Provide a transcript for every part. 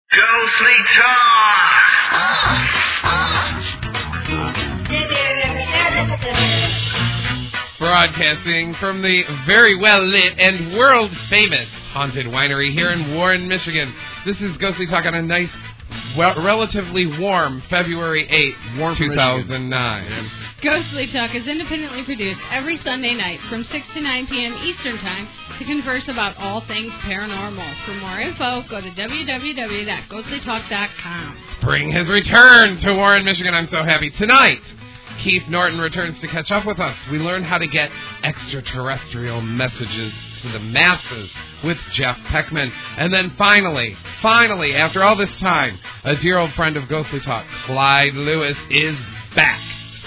Ghostly Talk! Broadcasting from the very well-lit and world-famous Haunted Winery here in Warren, Michigan. This is Ghostly Talk on a nice, relatively warm February 8th, 2009. Ghostly Talk is independently produced every Sunday night from 6 to 9 p.m. Eastern Time to converse about all things paranormal. For more info, go to www.ghostlytalk.com. Spring has returned to Warren, Michigan. I'm so happy. Tonight, Keith Norton returns to catch up with us. We learn how to get extraterrestrial messages to the masses with Jeff Peckman. And then finally, after all this time, a dear old friend of Ghostly Talk, Clyde Lewis, is back.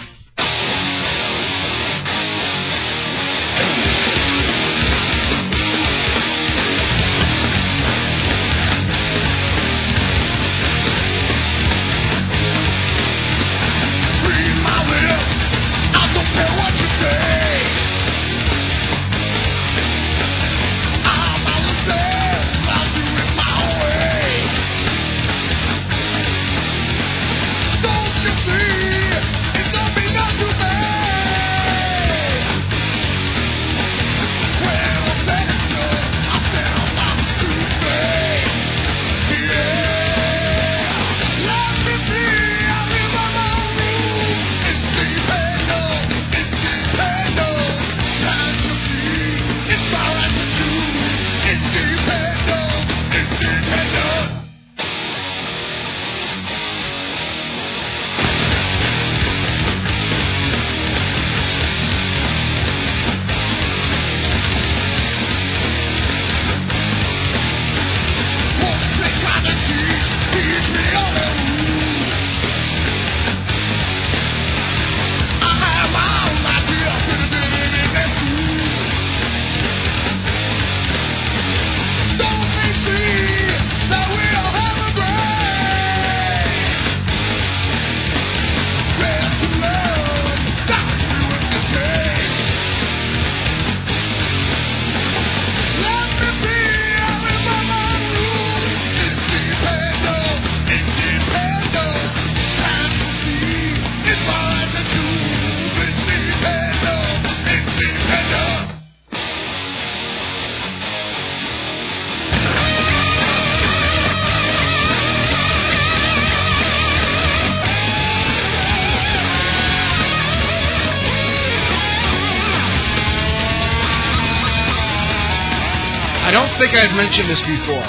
I don't think I've mentioned this before.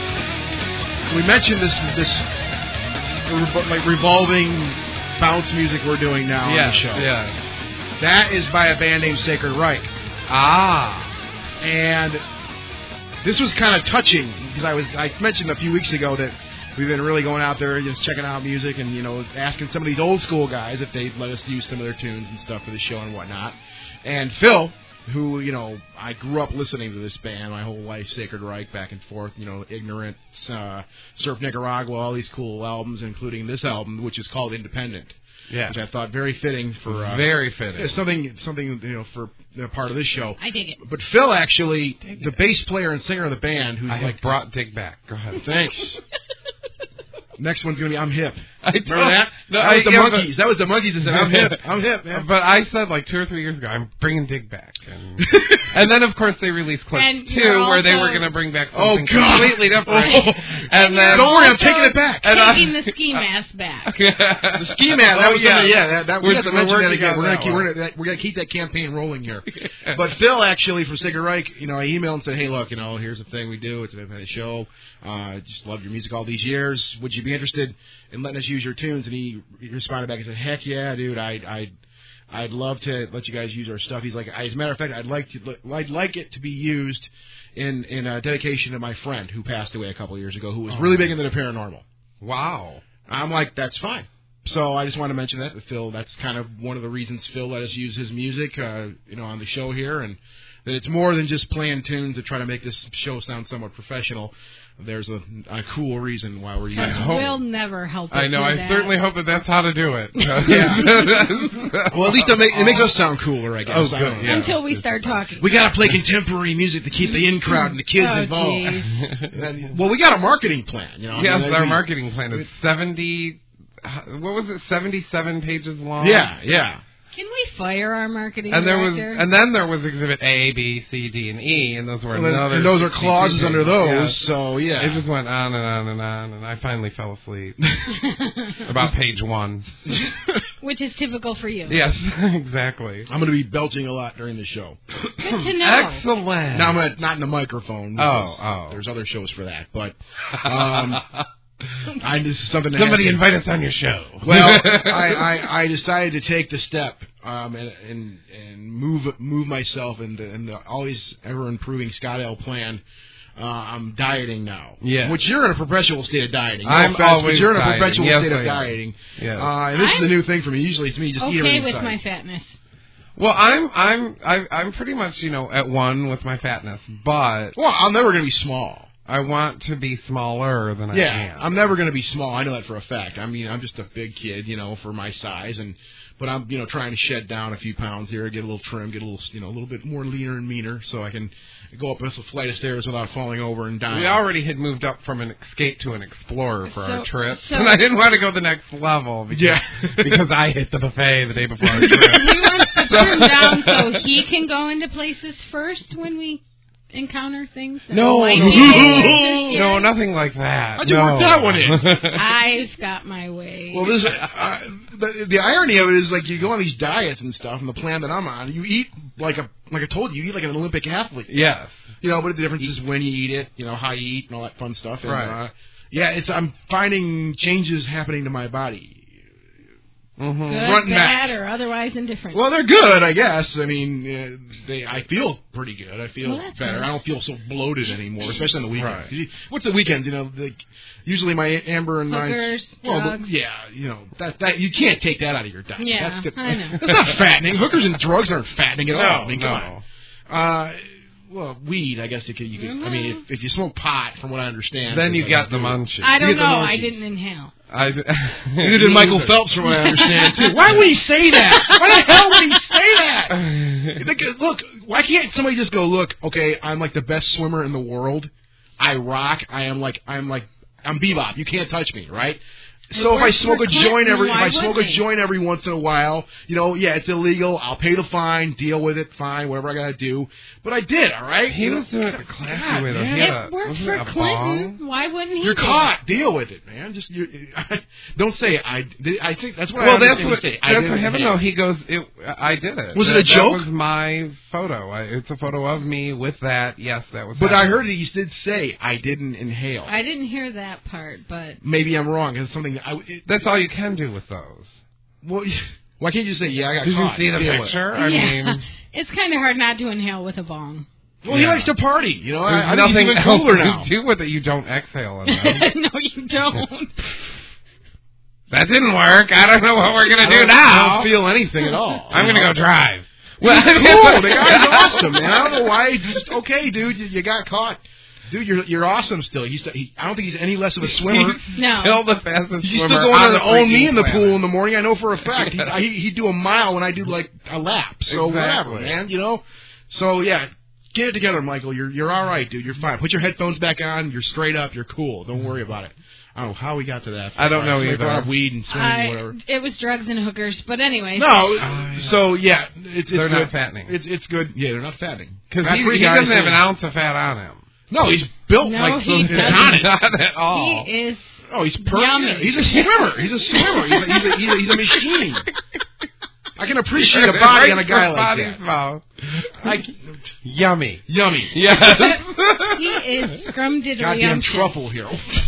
We mentioned this like revolving bounce music we're doing now on the show. Yeah. That is by a band named Sacred Reich. And this was kind of touching because I mentioned a few weeks ago that we've been really going out there just checking out music and, you know, asking some of these old school guys if they'd let us use some of their tunes and stuff for the show and whatnot. And Phil, who, you know, I grew up listening to this band my whole life, Sacred Reich, back and forth, you know, Ignorant, Surf Nicaragua, all these cool albums, including this album, which is called Independent. Yeah. Which I thought very fitting for... very fitting. Something, you know, for part of this show. I dig it. But Phil, actually, the bass player and singer of the band, who's have brought Dig back. Go ahead. Thanks. Next one's going to be I'm Hip. Remember that? No, that was the Monkees. That was the Monkees that said I'm hip. I'm hip, man. But I said like 2 or 3 years ago, I'm bringing Dig back. And then, of course, they released clips, too, where they were going to bring back something completely different. And then, don't worry, I'm taking it back. Taking the ski mask back. The ski mask. That was we have to mention that again. We're going to keep that campaign rolling here. But Phil, actually, from Sacred Reich, you know, I emailed and said, hey, look, you know, here's the thing we do. It's a show. Just loved your music all these years. Would you be interested in letting us use your tunes? And he responded back and said, heck yeah, dude, I'd love to let you guys use our stuff. He's like, as a matter of fact, I'd like it to be used in a dedication to my friend who passed away a couple of years ago, who was really big into the paranormal. Wow. I'm like, that's fine. So I just wanted to mention that with Phil. That's kind of one of the reasons Phil let us use his music, you know, on the show here, and that it's more than just playing tunes to try to make this show sound somewhat professional. there's a cool reason why we're using it. We'll never help. I know. I certainly hope that's how to do it. Well, at least it makes us sound cooler, I guess. Oh, good. Yeah. Until we start talking. We got to play contemporary music to keep the in crowd and the kids involved. Well, we got a marketing plan. Yes, our marketing plan is 70. What was it? 77 pages long. Yeah. Can we fire our marketing director? And then there was Exhibit A, B, C, D, and E, and those were another. And those are clauses under those. Yeah. So yeah, it just went on and on and on, and I finally fell asleep about page 1, which is typical for you. Yes, exactly. I'm going to be belching a lot during the show. Good to know. Excellent. Now I'm not in the microphone. Oh. There's other shows for that, but. This is something. Somebody invite us on your show. Well, I decided to take the step and move myself in the always ever improving Scott L plan. I'm dieting now. Yeah. Which you're in a perpetual state of dieting. I'm always you're in a dieting. perpetual state of I dieting. Yeah. And this is a new thing for me. Usually it's me just eat everything with inside. my fatness. Well, I'm pretty much at one with my fatness, but I'm never going to be small. I want to be smaller than I am. Yeah, I'm never going to be small. I know that for a fact. I mean, I'm just a big kid, for my size, but I'm, trying to shed down a few pounds here, get a little trim, get a little, a little bit more leaner and meaner, so I can go up a flight of stairs without falling over and dying. We already had moved up from an Escape to an Explorer for our trip, and I didn't want to go the next level because I hit the buffet the day before our trip. We want to trim down so he can go into places first when we encounter things. No, nothing like that. How'd you work that one in? I've got my way. Well, this the irony of it is, like, you go on these diets and stuff, and the plan that I'm on, you eat like I told you, eat like an Olympic athlete. Yes. But the difference is when you eat it, how you eat and all that fun stuff. And, right. I'm finding changes happening to my body. Good, bad, or otherwise indifferent. Well, they're good, I guess. I mean, I feel pretty good. I feel better. Nice. I don't feel so bloated anymore, especially on the weekends. Right. What's the weekends? Usually my Amber and hookers, drugs. That you can't take that out of your diet. Yeah, I know. That's not fattening. Hookers and drugs aren't fattening at all. No, I mean, come on. Well, weed, I guess you could. I mean, if you smoke pot, from what I understand, then you got the munchies. I don't know. I didn't inhale. Neither did Michael Phelps, from what I understand, too. Why would he say that? Why the hell would he say that? Look, why can't somebody just go, look, okay, I'm like the best swimmer in the world. I rock. I'm Bebop. You can't touch me, right? So if I smoke a joint every once in a while, it's illegal. I'll pay the fine, deal with it, fine, whatever I gotta do. But I did, all right. He was doing it the classy way. It worked for Clinton. Why wouldn't he? You're caught. Deal with it, man. Just don't say it. I think that's what. Well, that's what. That's for him. No, he goes. I did it. Was it a joke? That was my photo. It's a photo of me with that. Yes, that was. But I heard he did say I didn't inhale. I didn't hear that part, but maybe I'm wrong. It's something. That's all you can do with those. Well, why can't you say, I got Did caught? Did you see the picture? I mean, it's kind of hard not to inhale with a bong. Well, he likes to party. I think he's even cooler now. Do with it. You don't exhale enough. No, you don't. That didn't work. I don't know what we're going to do now. I don't feel anything at all. I'm going to go drive. Well, cool. The guy's awesome, man. I don't know why. Just, okay, dude, you got caught. Dude, you're awesome still. I don't think he's any less of a swimmer. No. Still the fastest swimmer. He's still going on to own me in the pool in the morning. I know for a fact. He'd do a mile when I do like a lap. So whatever, man. So yeah, get it together, Michael. You're all right, dude. You're fine. Put your headphones back on. You're straight up. You're cool. Don't worry about it. I don't know how we got to that. I don't know either. Brought up weed and swimming, whatever. It was drugs and hookers, but anyway. No, so yeah, they're good. Not fattening. It's good. Yeah, they're not fattening because he doesn't have an ounce of fat on him. No, he's built like he's not at all. He is. Oh, he's perfect. He's a swimmer. He's a machine. I can appreciate a body on a guy like that. Yummy. Yes. He is scrumdiddly. Goddamn truffle here.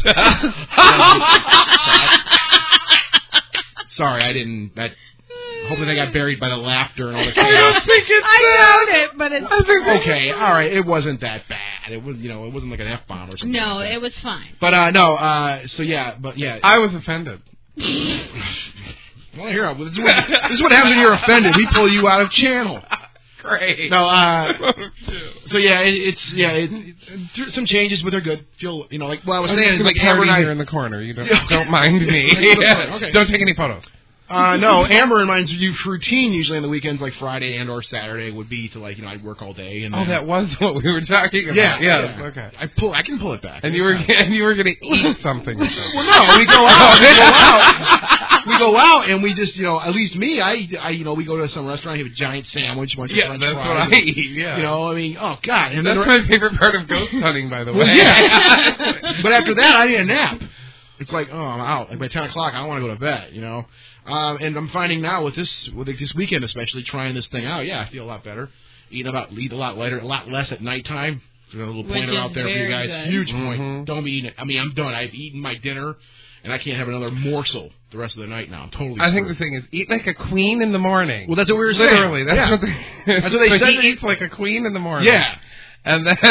Sorry, I didn't. Hopefully they got buried by the laughter and all the chaos. I doubt it, but it's okay. All right, it wasn't that bad. It was, it wasn't like an F-bomb or something. No, like that. It was fine. But no. So yeah, I was offended. Well, here, this is what happens when you're offended. We pull you out of channel. great. No, so yeah, it's some changes, but they're good. Feel like I was saying, like Amber and I here in the corner. You don't mind me. Okay. Don't take any photos. No, Amber and mine's routine usually on the weekends, like Friday and or Saturday, would be to I'd work all day. And then, that was what we were talking about. Yeah. Okay. I can pull it back. And you were going to eat something. Well, no, we go out. We go out and we just, at least me, I we go to some restaurant, have a giant sandwich, bunch of French that's fries. what I eat. Yeah. Oh God, and that's my favorite part of ghost hunting, by the way. Well, yeah. But after that, I need a nap. It's like, I'm out. Like by 10 o'clock, I don't want to go to bed. And I'm finding now with this weekend, especially trying this thing out. Yeah, I feel a lot better. Eat a lot later, a lot less at nighttime. A little pointer out there for you guys. Good. Huge point. Don't be eating it. I mean, I'm done. I've eaten my dinner, and I can't have another morsel the rest of the night now. I'm totally. I think the thing is, eat like a queen in the morning. Well, that's what we were saying. Literally, that's what they said. He eats like a queen in the morning. Yeah, and then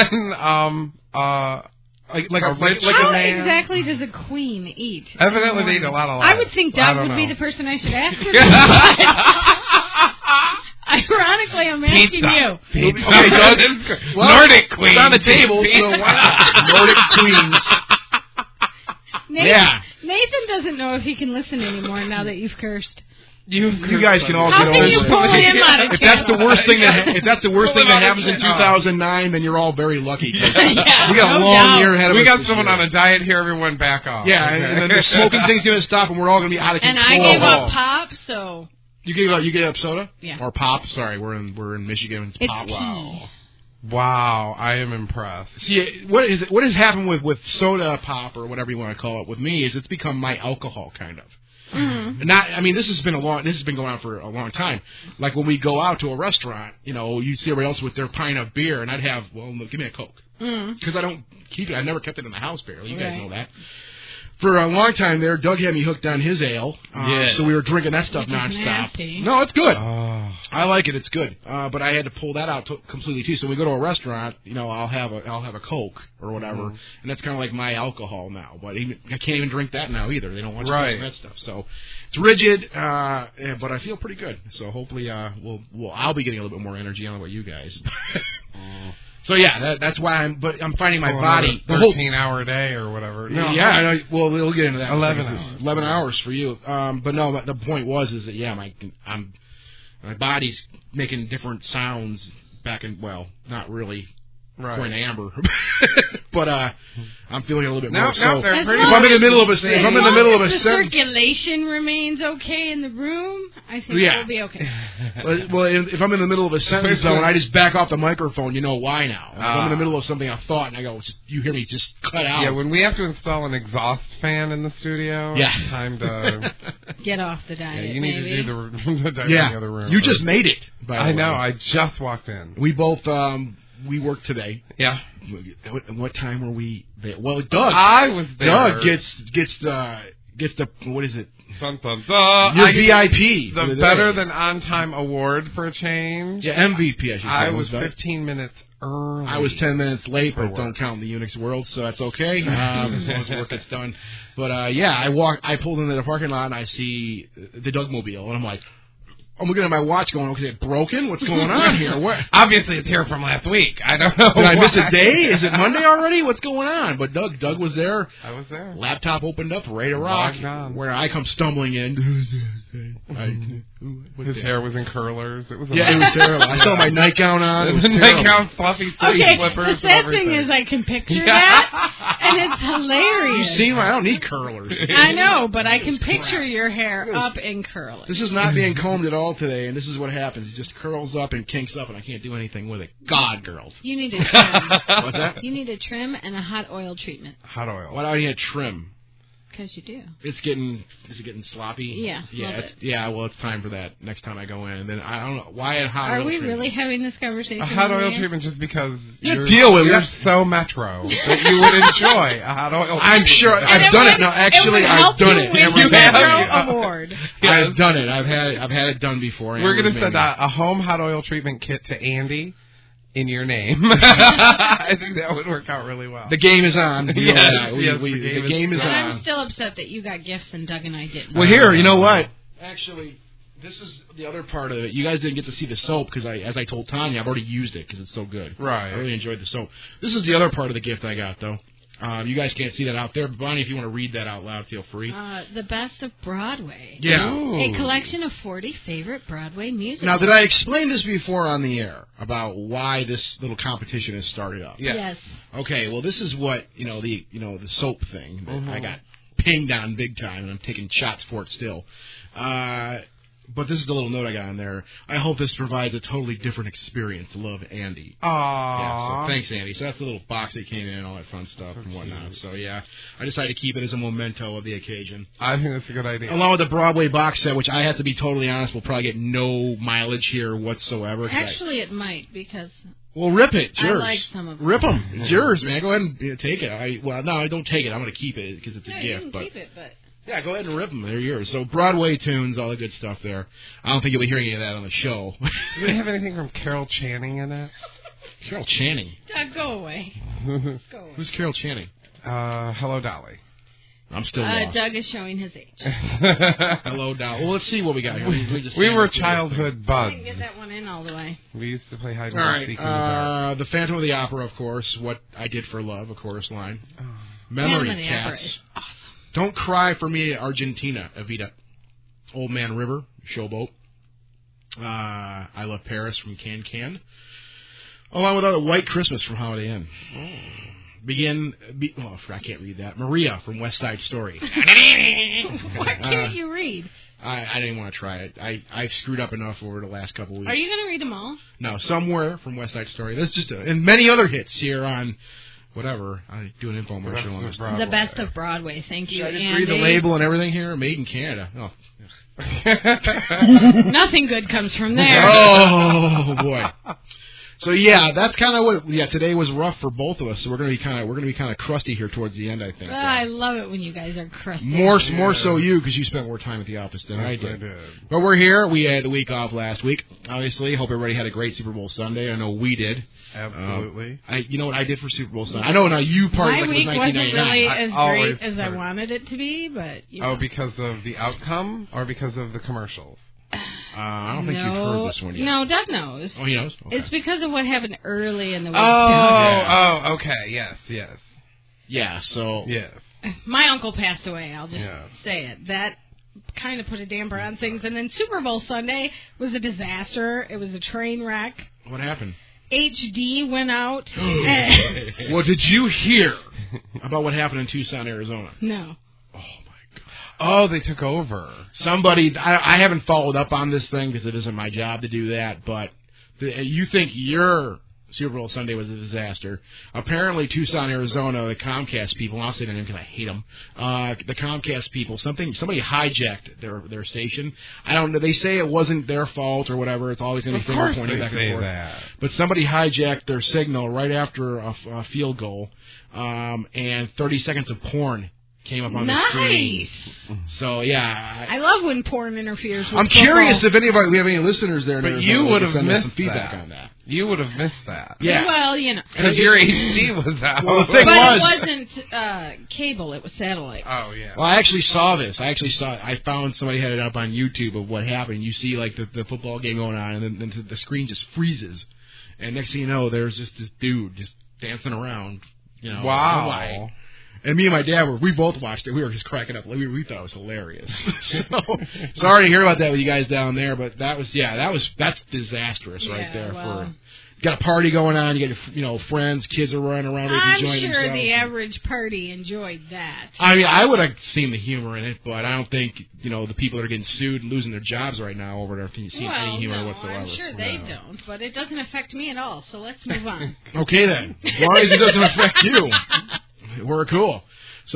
like How a man. exactly does a queen eat? Evidently, they eat a lot of. I would think Doug would be the person I should ask for. Ironically, I'm asking you. Pizza. Okay, Doug. Nordic queen. It's on the table, so why not? Nordic queens. Nathan doesn't know if he can listen anymore now that you've cursed. You guys can all How get over can you pull it. him out of If that's the worst thing that happens in channel. 2009, then you're all very lucky. Yeah, we got a long year ahead of us. We got this someone year. on a diet here. Everyone back off. Yeah, okay. and then the smoking thing's going to stop, and we're all going to be out of control. And I gave up pop, so you gave up soda? Yeah. Or pop? Sorry, we're in Michigan. It's pop. tea. Wow, I am impressed. See, what has happened with soda pop or whatever you want to call it with me is it's become my alcohol kind of. Mm-hmm. This has been going on for a long time. Like when we go out to a restaurant, you see everybody else with their pint of beer, and I'd have, give me a Coke. Because I don't keep it. I never kept it in the house barely. You guys know that. For a long time there, Doug had me hooked on his ale, so we were drinking that stuff nonstop. Nasty. No, it's good. Oh. I like it. It's good. But I had to pull that out completely too. So when we go to a restaurant, I'll have a Coke or whatever, and that's kind of like my alcohol now. But I can't even drink that now either. They don't want you drinking that stuff. So it's rigid, but I feel pretty good. So hopefully, I'll be getting a little bit more energy. I don't know about you guys. So yeah, that's why I'm finding my body. The 13-hour day or whatever. No. Yeah, we'll get into that. 11 hours. 11 hours for you. But no, the point is that my body's making different sounds back in, not really. Right. Going amber, but I'm feeling it a little bit more. No, so they're pretty. If I'm in the middle of a sentence, circulation remains okay in the room, I think we'll be okay. Well, if I'm in the middle of a sentence, though, and I just back off the microphone, you know why now. If I'm in the middle of something, a thought, and I go, you hear me just cut out. Yeah, when we have to install an exhaust fan in the studio, it's time to get off the diet. Yeah, you need to do the diet in the other room. You just made it. By the way. I know. I just walked in. We both. We worked today. Yeah. What time were we there? Well, Doug. I was there. Doug gets the what is it? Dun, dun, dun. Your VIP. The better than on time award for a change. Yeah, MVP. I should say. I was 15 minutes early. I was 10 minutes late, but don't count in the Unix world, so that's okay. As long as the work gets done. But I pulled into the parking lot and I see the Dougmobile, and I'm like, I'm looking at my watch going, is it broken? What's going on here? What? Obviously, it's here from last week. I don't know. Did I miss a day? Is it Monday already? What's going on? But Doug was there. I was there. Laptop opened up, ready to rock. Where I come stumbling in. His hair was in curlers. It was it was terrible. I saw my nightgown on. It was nightgown, fluffy The slippers. sad thing is I can picture that, and it's hilarious. You see, I don't need curlers. I know, but I can picture your hair up in curlers. This is not being combed at all today, and this is what happens. It just curls up and kinks up, and I can't do anything with it. God, girls. You need a trim. What's that? You need a trim and a hot oil treatment. Hot oil. Why do I need a trim? Because you do. Is it getting sloppy? Yeah. Well, it's time for that next time I go in. And then I don't know why a hot oil treatment. Are we treatment? really having this conversation? A hot oil treatment just because you're so metro that you would enjoy a hot oil treatment. I'm sure I've done it. No, actually, I've done it. You have award. I've done it. I've had it done before. We're going to send a home hot oil treatment kit to Andy. In your name. I think that would work out really well. The game is on. The game is on. I'm still upset that you got gifts and Doug and I didn't. Well, here, you know what? Actually, This is the other part of it. You guys didn't get to see the soap because, as I told Tanya, I've already used it because it's so good. Right. I really enjoyed the soap. This is the other part of the gift I got, though. You guys can't see that out there, but Bonnie, if you want to read that out loud, feel free. The Best of Broadway. Yeah. Ooh. A collection of 40 favorite Broadway musicals. Now, did I explain this before on the air about why this little competition has started up? Yeah. Yes. Okay, well, this is what, the soap thing that I got pinged on big time, and I'm taking shots for it still. But this is the little note I got on there. I hope this provides a totally different experience. Love, Andy. Aww. Yeah, so thanks, Andy. So that's the little box that came in and all that fun stuff and whatnot. So, yeah, I decided to keep it as a memento of the occasion. I think that's a good idea. Along with the Broadway box set, which I have to be totally honest, will probably get no mileage here whatsoever. Actually, it might, because... Well, rip it. It's yours. I like some of them. Rip them. It's yours, man. Go ahead and take it. I don't take it. I'm going to keep it because it's a gift. You can keep it, but... Yeah, go ahead and rip them. They're yours. So Broadway tunes, all the good stuff there. I don't think you'll be hearing any of that on the show. Do they have anything from Carol Channing in it? Carol Channing? Doug, go away. Go away. Who's Carol Channing? Hello, Dolly. I'm still lost. Doug is showing his age. Hello, Dolly. Well, let's see what we got here. We were childhood I buds. didn't get that one in all the way. We used to play hide All and seek in the dark. right. The Phantom of the Opera, of course. What I Did for Love, a chorus line. Oh. Memory Phantom of the Opera Cats. is awesome. Don't Cry for Me, Argentina, Evita. Old Man River, Showboat. I Love Paris from Can Can. Along with other White Christmas from Holiday Inn. I can't read that. Maria from West Side Story. Why can't you read? I didn't want to try it. I've screwed up enough over the last couple weeks. Are you going to read them all? No, Somewhere from West Side Story. That's just and many other hits here on whatever. I do an infomercial on this. The Best of Broadway. Thank you, Should I just Andy. read the label and everything here? Made in Canada. Oh. Nothing good comes from there. Oh boy. So yeah, that's kind of what. Yeah, today was rough for both of us. So we're gonna be kind of crusty here towards the end, I think. I love it when you guys are crusty. More so you, because you spent more time at the office than I did. But we're here. We had the week off last week. Obviously, hope everybody had a great Super Bowl Sunday. I know we did. Absolutely. You know what I did for Super Bowl Sunday? I know now you partied like it was 1999. My week wasn't really as great as I part. wanted it to be, but because of the outcome or because of the commercials? I don't think you've heard this one yet. No, Doug knows. Oh, he knows? Okay. It's because of what happened early in the week. Okay. Yes. Yeah, so... Yes. My uncle passed away, I'll just say it. That kind of put a damper on things. And then Super Bowl Sunday was a disaster. It was a train wreck. What happened? HD went out. Well, did you hear about what happened in Tucson, Arizona? No. Oh, they took over. Somebody, I haven't followed up on this thing because it isn't my job to do that, but you think your Super Bowl Sunday was a disaster. Apparently, Tucson, Arizona, the Comcast people, and I'll say their name because I hate them, the Comcast people, somebody hijacked their station. I don't know. They say it wasn't their fault or whatever. It's always going to be finger pointing back and forth. That. But somebody hijacked their signal right after a field goal, and 30 seconds of porn came up on the screen. So, yeah. I love when porn interferes with I'm football. curious if we have any listeners there. But you would have missed some feedback on that. You would have missed that. Yeah. Well, you know. Because your HD was out. Well, the thing But it wasn't cable. It was satellite. Oh, yeah. Well, I actually saw this. I found somebody had it up on YouTube of what happened. You see, like, the football game going on, and then the screen just freezes. And next thing you know, there's just this dude just dancing around. You know, wow. And me and my dad we both watched it. We were just cracking up. We thought it was hilarious. So sorry to hear about that with you guys down there, but that's disastrous right there. Well, You got a party going on. You got your friends, kids are running around enjoying themselves. I'm sure the average party enjoyed that. I mean, I would have seen the humor in it, but I don't think the people that are getting sued and losing their jobs right now over there have seen any humor whatsoever. I'm sure they don't, but it doesn't affect me at all. So let's move on. Okay then, as long as it doesn't affect you. We're cool. So,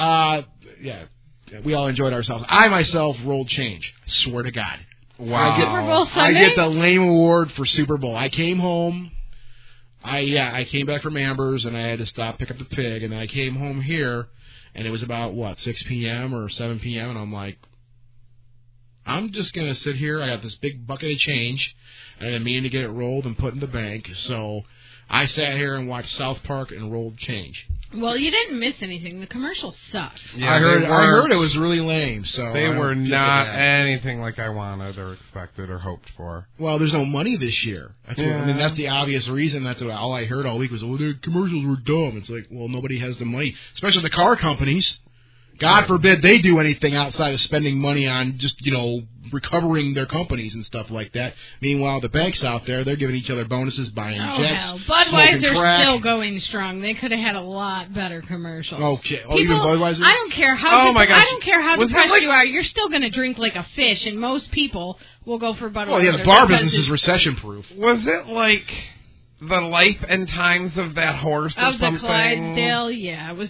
we all enjoyed ourselves. I, myself, rolled change. I swear to God. Wow. Super Bowl Sunday? I get the lame award for Super Bowl. I came home. I came back from Amber's, and I had to stop, pick up the pig, and then I came home here, and it was about, 6 p.m. or 7 p.m., and I'm like, I'm just going to sit here. I got this big bucket of change, and I'm meaning to get it rolled and put in the bank, so I sat here and watched South Park and rolled change. Well, you didn't miss anything. The commercial sucked. Yeah, I heard it was really lame. So they were not anything like I wanted or expected or hoped for. Well, there's no money this year. That's what, I mean, that's the obvious reason. That's what all I heard all week was, "Oh, the commercials were dumb." It's like, well, nobody has the money, especially the car companies. God forbid they do anything outside of spending money on just, recovering their companies and stuff like that. Meanwhile, the banks out there, they're giving each other bonuses, buying jets, hell. Budweiser's crack. still going strong. They could have had a lot better commercials. Okay. Oh, even Budweiser? I don't care how my gosh. I don't care how depressed you are. You're still going to drink like a fish, and most people will go for Budweiser. Well, yeah, the bar business is recession-proof. Was it like the life and times of that horse or something? Something? Of the Clydesdale, yeah. It was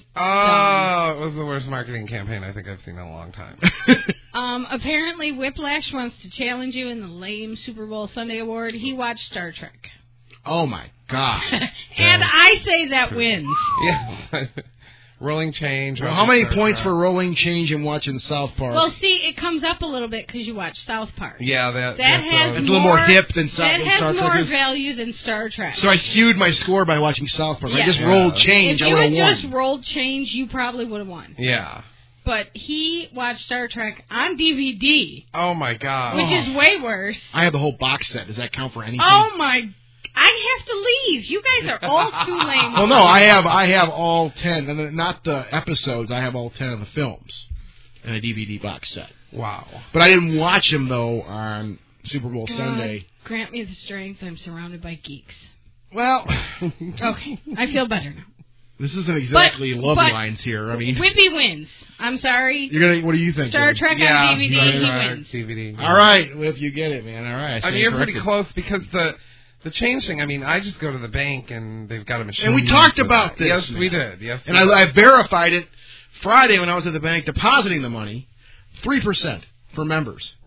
it was the worst marketing campaign I think I've seen in a long time. Apparently, Whiplash wants to challenge you in the lame Super Bowl Sunday award. He watched Star Trek. Oh, my God. And I say that wins. Yeah. Rolling change. Well, how many points for rolling change and watching South Park? Well, see, it comes up a little bit because you watch South Park. Yeah, that has it's a little more hip than Star Trek. That has more value than Star Trek. So I skewed my score by watching South Park. Yeah. I just rolled change. If you had just rolled change, you probably would have won. Yeah. But he watched Star Trek on DVD. Oh, my God. Which is way worse. I have the whole box set. Does that count for anything? Oh, my God. I have to leave. You guys are all too lame. Well, no, I have all 10, and not the episodes. I have all 10 of the films in a DVD box set. Wow. But I didn't watch them, though, on Super Bowl Sunday. Grant me the strength. I'm surrounded by geeks. Well, okay, I feel better now. This isn't exactly love lines here. I mean, Whippy wins. I'm sorry. What do you think? Star Trek on DVD. He wins. DVD. All right, Whip, you get it, man. All right. I mean, you're pretty close because the change thing, I mean, I just go to the bank and they've got a machine. And we talked about this. Yes, man. we did. Yes. And I verified it Friday when I was at the bank depositing the money. 3% for members.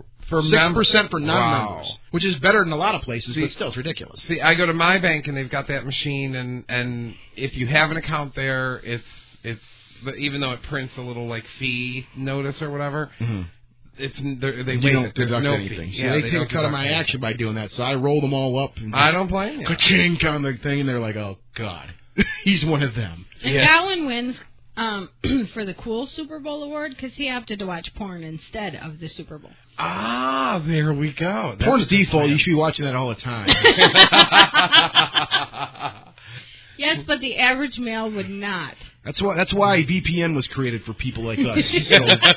6% for non-members, which is better than a lot of places, but still, it's ridiculous. See, I go to my bank and they've got that machine, and if you have an account there, it's even though it prints a little like fee notice or whatever. Mm-hmm. They don't deduct no anything. Fee. So they take a cut of my action by doing that. So I roll them all up. And I don't blame you. Ka-chink on the thing, and they're like, "Oh God, he's one of them." And Gowan wins for the cool Super Bowl award because he opted to watch porn instead of the Super Bowl. Ah, there we go. Porn's default. You should be watching that all the time. Yes, but the average male would not. That's why VPN was created for people like us. So,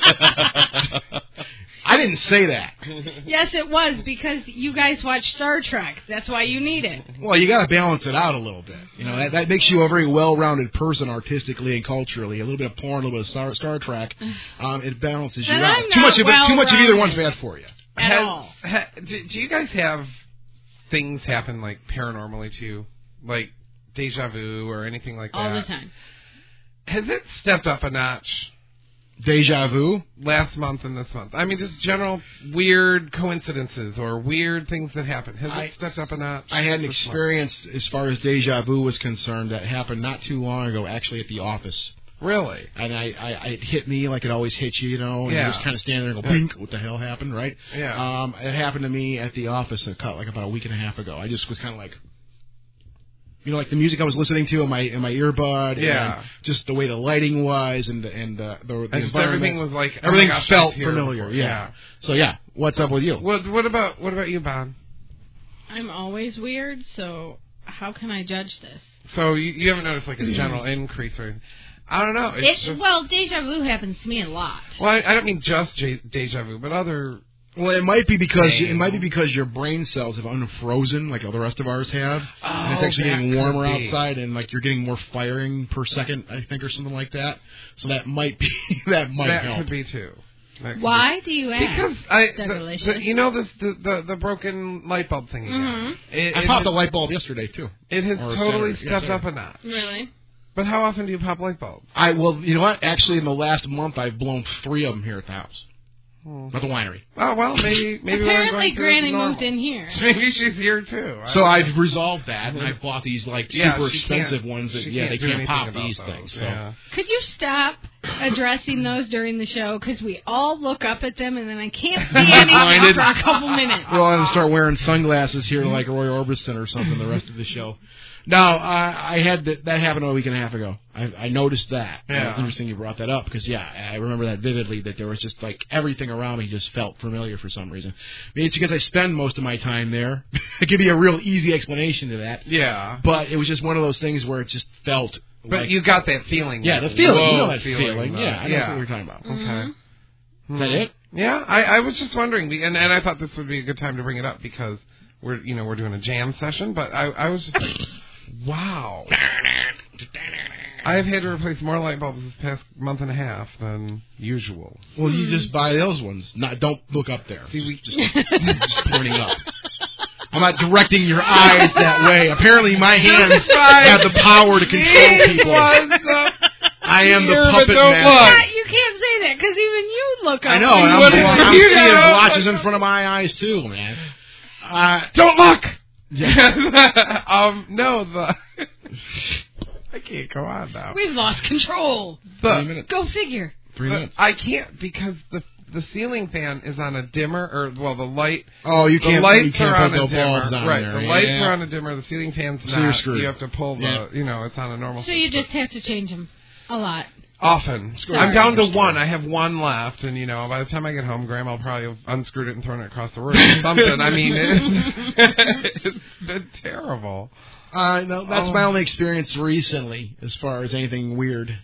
I didn't say that. Yes, it was because you guys watch Star Trek. That's why you need it. Well, you got to balance it out a little bit. You know, that makes you a very well-rounded person artistically and culturally. A little bit of porn, a little bit of Star Trek. It balances you out. Too much of either one's bad for you. At all. Do you guys have things happen like paranormally to you, like deja vu or anything like that? All the time. Has it stepped up a notch? Deja vu? Last month and this month. I mean, just general weird coincidences or weird things that happen. Has it stepped up a notch? I had an experience as far as deja vu was concerned that happened not too long ago, actually at the office. Really? And it hit me like it always hits you, you know, and you just kind of stand there and go, bink, what the hell happened, right? Yeah. It happened to me at the office like about a week and a half ago. I just was kind of like, you know, like the music I was listening to in my earbud, and just the way the lighting was, and the environment. Everything was like everything felt familiar. Yeah. So what's up with you? What about you, Bob? I'm always weird, so how can I judge this? So you haven't noticed like a general increase or? I don't know. Well, deja vu happens to me a lot. Well, I don't mean just deja vu, but other. Well, it might be because your brain cells have unfrozen like all the rest of ours have, and it's actually getting warmer outside, and like you're getting more firing per second, I think, or something like that. So that might be that help. Could be too. Why do you ask? Because you know the broken light bulb thing again. Mm-hmm. I popped a light bulb yesterday too. It has totally stepped up a notch. Really? But how often do you pop light bulbs? Well, you know what? Actually, in the last month, I've blown 3 of them here at the house. At the winery. Oh, well, maybe apparently Granny moved in here. Maybe she's here, too. So I've resolved that, and I've bought these, like, super expensive ones that, they can't pop these things. So. Could you stop addressing those during the show because we all look up at them and then I can't see anything for a couple minutes. We'll have to start wearing sunglasses here like Roy Orbison or something the rest of the show. No, I had that happened a week and a half ago. I noticed that. Yeah. It's interesting you brought that up because, I remember that vividly, that there was just like everything around me just felt familiar for some reason. Maybe it's because I spend most of my time there. It could be a real easy explanation to that. Yeah. But it was just one of those things where it just felt But you got that feeling. Yeah, the feeling. You know that feeling. Yeah, I know what you're talking about. Okay. Is that it? Yeah, I was just wondering, and I thought this would be a good time to bring it up because we're doing a jam session, but I was just like, wow. I've had to replace more light bulbs this past month and a half than usual. Well, you just buy those ones. Don't look up there. See, we just pointing up. I'm not directing your eyes that way. Apparently, my hands have the power to control people. I am the puppet master. You can't say that because even you look up. I know. I'm seeing blotches in front of my eyes too, man. Don't look. Yeah. No. I can't go on now. We've lost control. 3 minutes. Go figure. 3 minutes. I can't because the ceiling fan is on a dimmer, the light. Oh, you can't. The lights you can't are put on a dimmer, bulbs on right? there. The lights are on a dimmer. The ceiling fan's so not. You're screwed. You have to pull the. It's on a normal. So you just have to change them a lot. Often. I'm down to one. I have one left, and by the time I get home, Grandma will probably have unscrewed it and thrown it across the room or something. I mean, it's been terrible. No, that's my only experience recently as far as anything weird.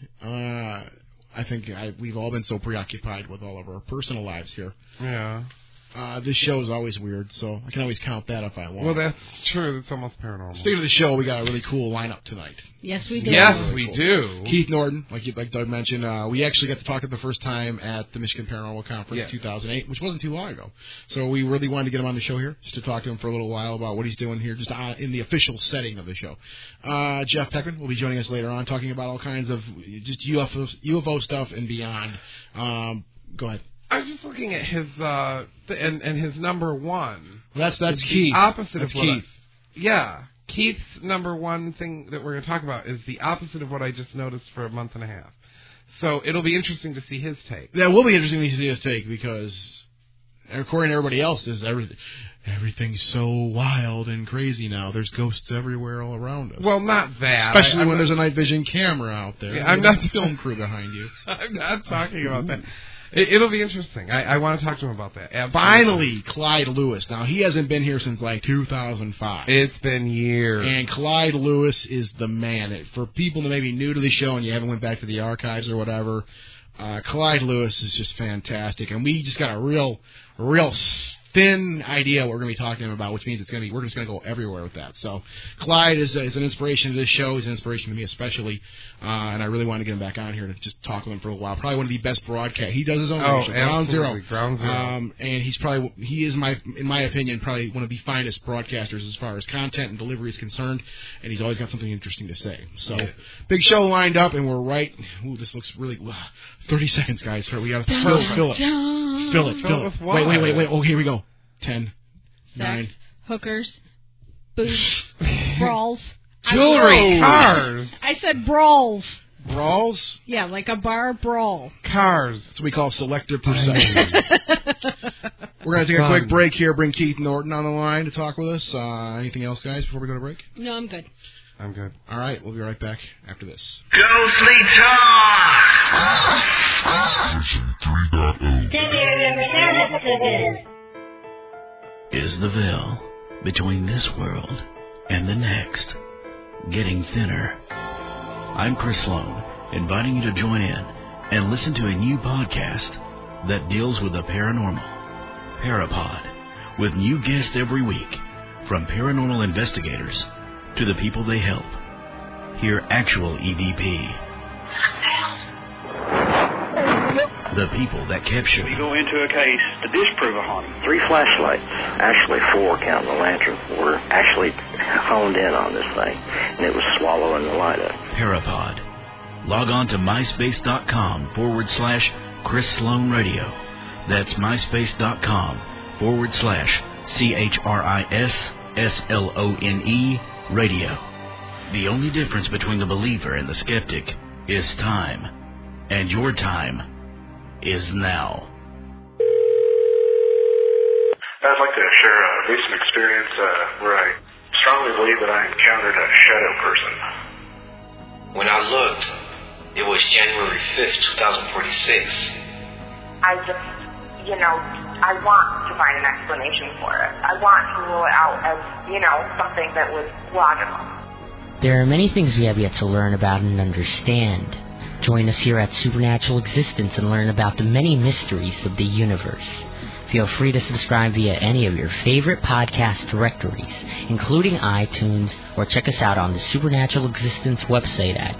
I think we've all been so preoccupied with all of our personal lives here. Yeah. This show is always weird, so I can always count that if I want. Well, that's true. It's almost paranormal. Speaking of the show, we got a really cool lineup tonight. Yes, we do. Yes, we do. Keith Norton, like Doug mentioned, we actually got to talk to him the first time at the Michigan Paranormal Conference in 2008, which wasn't too long ago. So we really wanted to get him on the show here, just to talk to him for a little while about what he's doing here, just in the official setting of the show. Jeff Peckman will be joining us later on, talking about all kinds of just UFO stuff and beyond. Go ahead. I was just looking at his and his number one. Well, that's Keith. The opposite that's of Keith. Keith's number one thing that we're going to talk about is the opposite of what I just noticed for a month and a half. So it'll be interesting to see his take. That will be interesting to see his take because, according to everybody else, everything's so wild and crazy now. There's ghosts everywhere all around us. Well, not that. Especially when there's a night vision camera out there. Yeah, I'm not the film crew behind you. I'm not talking about that. It'll be interesting. I want to talk to him about that. Absolutely. Finally, Clyde Lewis. Now, he hasn't been here since, 2005. It's been years. And Clyde Lewis is the man. For people that may be new to the show and you haven't went back to the archives or whatever, Clyde Lewis is just fantastic. And we just got a real thin idea what we're going to be talking to him about, which means we're just going to go everywhere with that. So Clyde is an inspiration to this show. He's an inspiration to me especially, and I really want to get him back on here to just talk with him for a while. Probably one of the best broadcasts. He does his own show, Ground Zero. And he is in my opinion, probably one of the finest broadcasters as far as content and delivery is concerned, and he's always got something interesting to say. So big show lined up, and we're right. Ooh, this looks really 30 seconds, guys. We got to fill it. Fill it. Wait. Oh, here we go. 10, 9. Sex, hookers, booze, brawls. Jewelry, cars. I said brawls. Brawls? Yeah, like a bar brawl. Cars. That's what we call selective perception. We're going to take a quick break here, bring Keith Norton on the line to talk with us. Anything else, guys, before we go to break? No, I'm good. I'm good. All right, we'll be right back after this. Ghostly Talk! Is the veil between this world and the next getting thinner? I'm Chris Sloan, inviting you to join in and listen to a new podcast that deals with the paranormal, Parapod, with new guests every week, from paranormal investigators to the people they help. Hear actual EVP. The people that capture. We go into a case to disprove a haunting. 3 flashlights, actually 4 counting the lantern, were actually honed in on this thing, and it was swallowing the light up. Parapod. Log on to myspace.com/Chris Sloan Radio. That's myspace.com/ChrisSlone Radio. The only difference between the believer and the skeptic is time. And your time is now. I'd like to share a recent experience where I strongly believe that I encountered a shadow person. When I looked, it was January 5th, 2046. I just, I want to find an explanation for it. I want to rule it out as, something that was logical. There are many things we have yet to learn about and understand. Join us here at Supernatural Existence and learn about the many mysteries of the universe. Feel free to subscribe via any of your favorite podcast directories, including iTunes, or check us out on the Supernatural Existence website at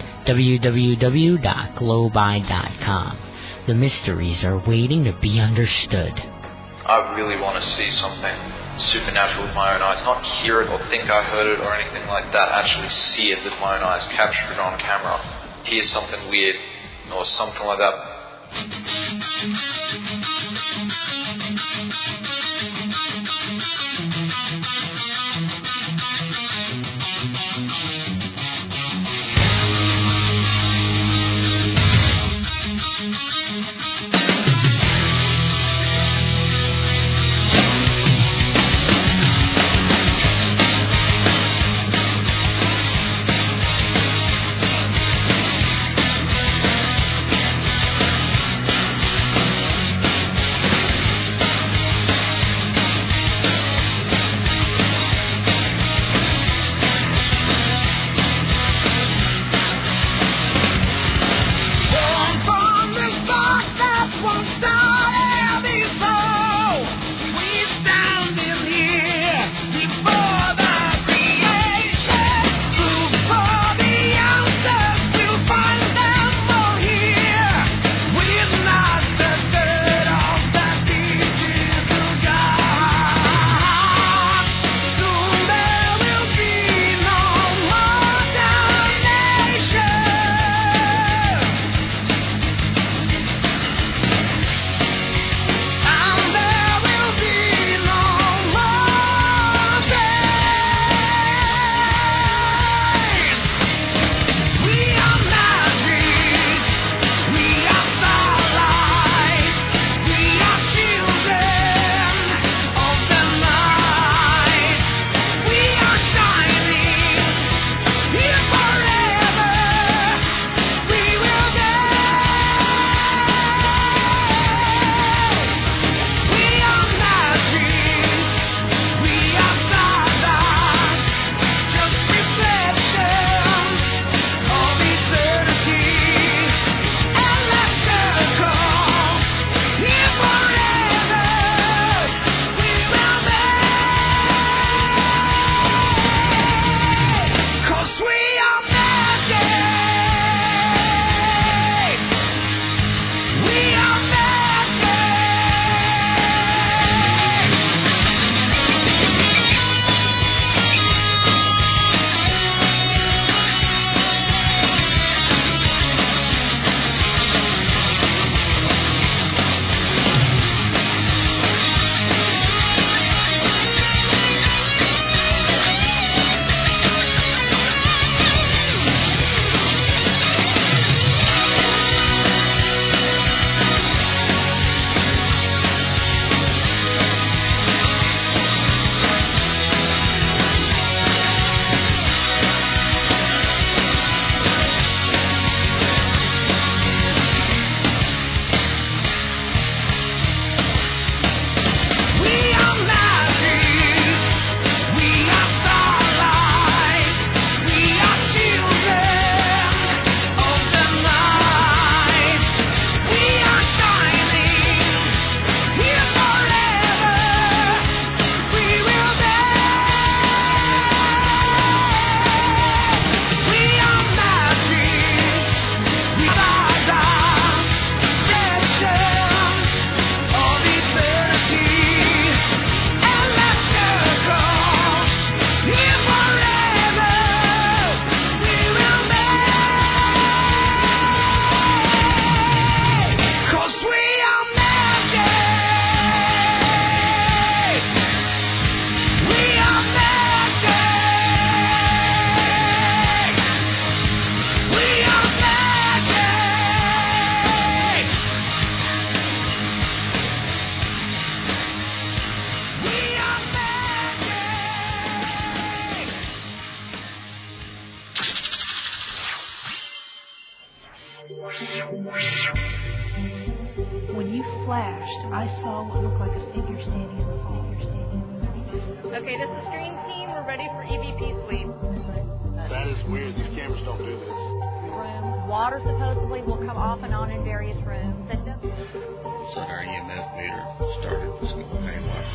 www.globi.com. The mysteries are waiting to be understood. I really want to see something supernatural with my own eyes, not hear it or think I heard it or anything like that, actually see it with my own eyes, capture it on camera, hear something weird or something like that. flashed, I saw what looked like a figure standing in the hall. Okay, this is Stream Team. We're ready for EVP sweep. That is weird. These cameras don't do this. Water supposedly will come off and on in various rooms. So our EMF meter started to go haywire.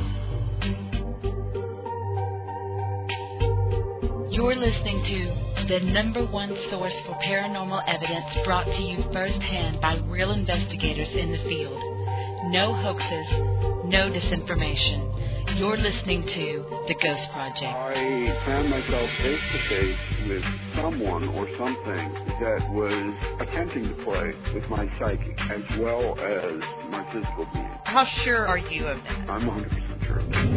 You're listening to the #1 source for paranormal evidence, brought to you firsthand by real investigators in the field. No hoaxes, no disinformation. You're listening to The Ghost Project. I found myself face to face with someone or something that was attempting to play with my psyche as well as my physical being. How sure are you of that? I'm 100% sure of that.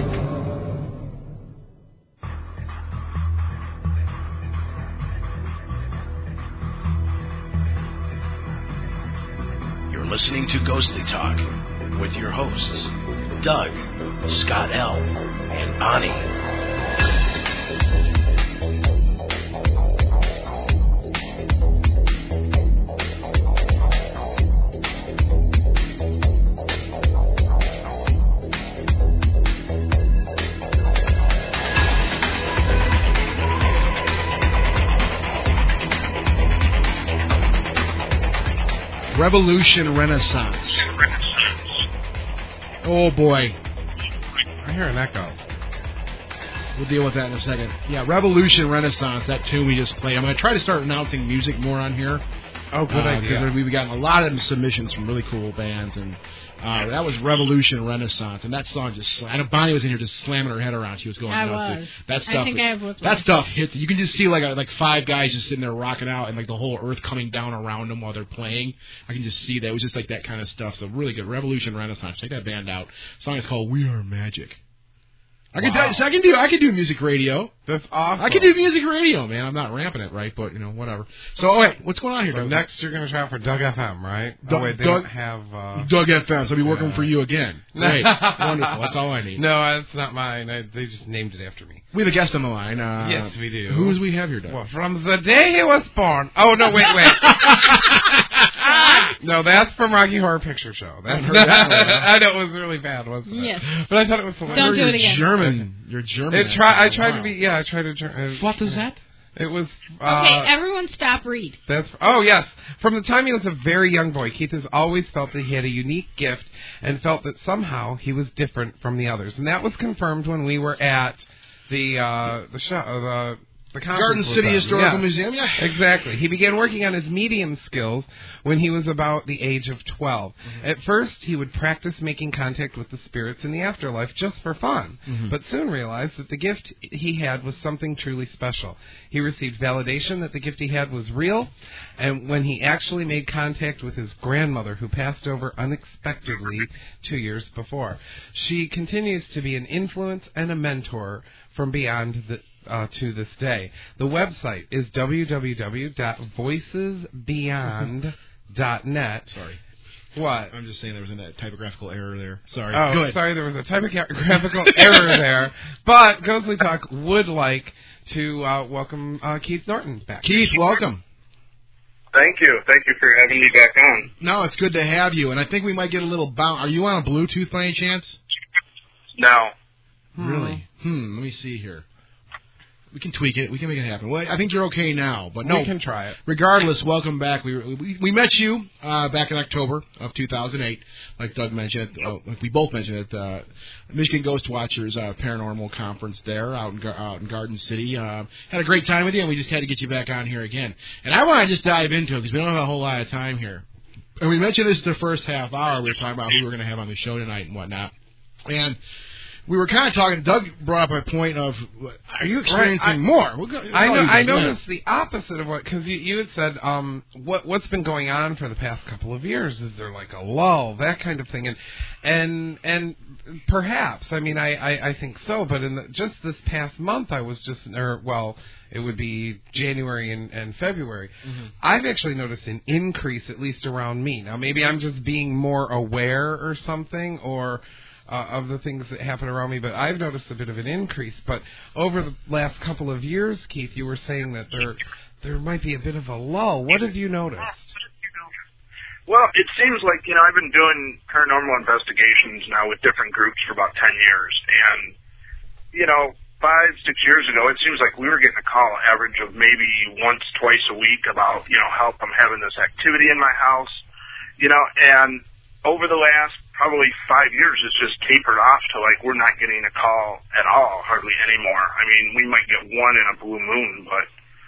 You're listening to Ghostly Talk with your hosts, Doug, Scott L., and Ani. Revolution Renaissance. Oh boy. I hear an echo. We'll deal with that in a second. Yeah, Revolution Renaissance, that tune we just played. I'm going to try to start announcing music more on here. Oh, good idea. Because we've gotten a lot of submissions from really cool bands, and that was Revolution Renaissance, and that song just... I know Bonnie was in here just slamming her head around. She was going nuts. That stuff, I think I have whiplash. That stuff hits. You can just see like 5 guys just sitting there rocking out, and like the whole earth coming down around them while they're playing. I can just see that. It was just like that kind of stuff. So really good. Revolution Renaissance. Check that band out. The song is called We Are Magic. I can do music radio. That's awesome. I can do music radio, man. I'm not ramping it right, but whatever. So, what's going on here, Doug? Next, you're going to try out for Doug FM, right? They don't have Doug FM. So I'll be working for you again. Great, wonderful. That's all I need. No, that's not mine. They just named it after me. We have a guest on the line. Yes, we do. Who do we have here, Doug? Well, from the day he was born. Oh no, wait. No, that's from Rocky Horror Picture Show. I know it was really bad, wasn't it? Yes. But I thought it was hilarious. Don't do it again. You're German. I tried to be. Yeah, I tried to. What is that? It was. Okay, everyone stop read. Oh, yes. From the time he was a very young boy, Keith has always felt that he had a unique gift and felt that somehow he was different from the others. And that was confirmed when we were at the show, the Garden City Historical Museum, yeah. Exactly. He began working on his medium skills when he was about the age of 12. Mm-hmm. At first, he would practice making contact with the spirits in the afterlife just for fun, but soon realized that the gift he had was something truly special. He received validation that the gift he had was real, and when he actually made contact with his grandmother, who passed over unexpectedly 2 years before. She continues to be an influence and a mentor from beyond to this day. The website is www.voicesbeyond.net. Sorry. What? I'm just saying there was a typographical error there. Sorry. Oh, good. Sorry, there was a typographical error there. But Ghostly Talk would like to welcome Keith Norton back. Keith, welcome. Thank you. Thank you for having me back on. No, it's good to have you, and I think we might get a little bounce. Are you on a Bluetooth by any chance? No. Really? Let me see here. We can tweak it. We can make it happen. Well, I think you're okay now, but no. We can try it. Regardless, welcome back. We met you back in October of 2008, like Doug mentioned. Like we both mentioned at Michigan Ghost Watchers Paranormal Conference there out in Garden City. Had a great time with you, and we just had to get you back on here again. And I want to just dive into it because we don't have a whole lot of time here. And we mentioned this the first half hour. We were talking about who we were going to have on the show tonight and whatnot. And we were kind of talking. Doug brought up a point of, are you experiencing more? I noticed the opposite of what, because you had said, what's been going on for the past couple of years? Is there like a lull, that kind of thing? And perhaps, I mean, I think so. But in just this past month, I was just, it would be January and February. Mm-hmm. I've actually noticed an increase, at least around me. Now, maybe I'm just being more aware or something, or of the things that happen around me, but I've noticed a bit of an increase. But over the last couple of years, Keith, you were saying that there might be a bit of a lull. What have you noticed? Well, it seems like, I've been doing paranormal investigations now with different groups for about 10 years. And, 5-6 years ago, it seems like we were getting a call average of maybe once, twice a week about, help, I'm having this activity in my house, and over the last probably 5 years, it's just tapered off to like we're not getting a call at all, hardly anymore. I mean, we might get one in a blue moon, but,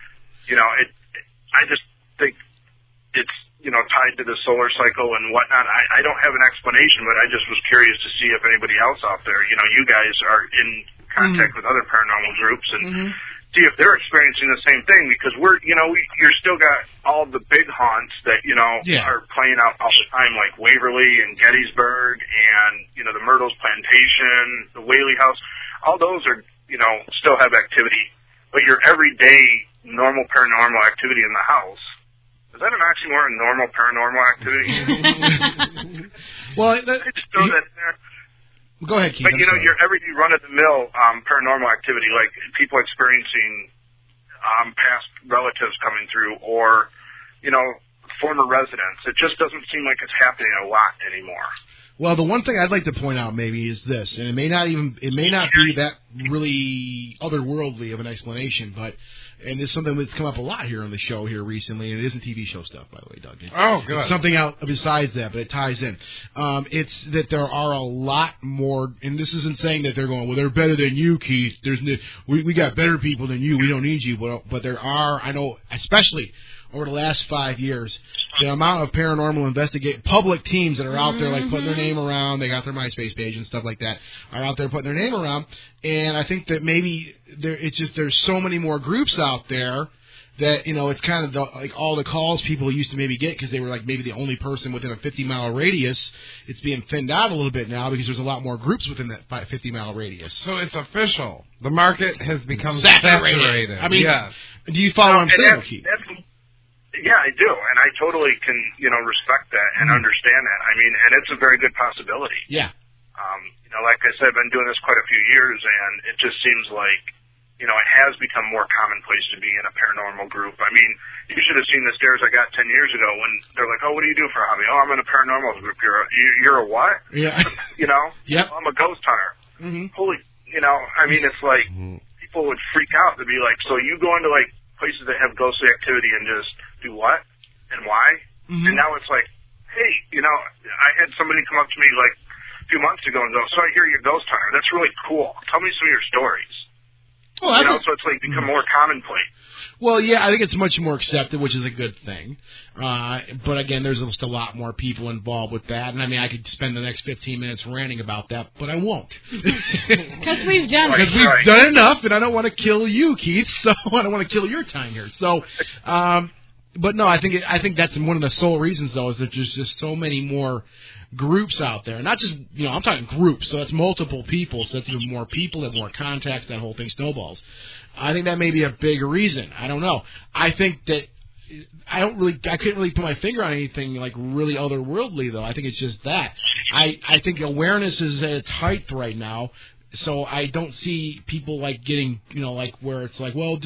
I just think it's, tied to the solar cycle and whatnot. I don't have an explanation, but I just was curious to see if anybody else out there, you guys are in contact with other paranormal groups and see if they're experiencing the same thing, because you're still got all the big haunts that, are playing out all the time, like Waverly and Gettysburg and, the Myrtles Plantation, the Whaley House. All those are, still have activity, but your everyday normal paranormal activity in the house, is that an oxymoron, normal paranormal activity? Well, I just throw that in there. Go ahead, Keith. But, your everyday run-of-the-mill paranormal activity, like people experiencing past relatives coming through or, former residents, it just doesn't seem like it's happening a lot anymore. Well, the one thing I'd like to point out maybe is this, and it may not be that really otherworldly of an explanation, and it's something that's come up a lot here on the show here recently, and it isn't TV show stuff, by the way, Doug. Good. It's something out besides that, but it ties in. It's that there are a lot more, and this isn't saying that they're going, well, they're better than you, Keith. We got better people than you. We don't need you. But there are, I know, especially over the last 5 years, the amount of paranormal public teams that are out there, like putting their name around, they got their MySpace page and stuff like that, are out there putting their name around. And I think that maybe there's so many more groups out there that, it's kind of like all the calls people used to maybe get because they were like maybe the only person within a 50-mile radius. It's being thinned out a little bit now because there's a lot more groups within that 50-mile radius. So it's official. The market has become saturated. I mean, yes. Do you follow what I'm saying, Keith? Yeah, I do, and I totally can, respect that and understand that. I mean, and it's a very good possibility. Yeah. Like I said, I've been doing this quite a few years, and it just seems like, it has become more commonplace to be in a paranormal group. I mean, you should have seen the stares I got 10 years ago when they're like, oh, what do you do for a hobby? Oh, I'm in a paranormal group. You're a what? Yeah. Yep. Oh, I'm a ghost hunter. Mm-hmm. Holy, it's like people would freak out to be like, so you go into, like, places that have ghostly activity and just do what and why? Mm-hmm. And now it's like, hey, I had somebody come up to me like a few months ago and go, so I hear you're a ghost hunter. That's really cool. Tell me some of your stories. Well, so it's like become more commonplace. Well, yeah, I think it's much more accepted, which is a good thing. But again, there's just a lot more people involved with that. And I mean, I could spend the next 15 minutes ranting about that, but I won't. Because we've done it. Because we've done enough, and I don't want to kill you, Keith. So I don't want to kill your time here. So, but no, I think that's one of the sole reasons, though, is that there's just so many more groups out there. Not just, I'm talking groups, so that's multiple people, so that's even more people, that more contacts, that whole thing snowballs. I think that may be a big reason. I don't know. I think that I couldn't really put my finger on anything like really otherworldly, though. I think it's just that. I think awareness is at its height right now, so I don't see people like getting, like where it's like, well,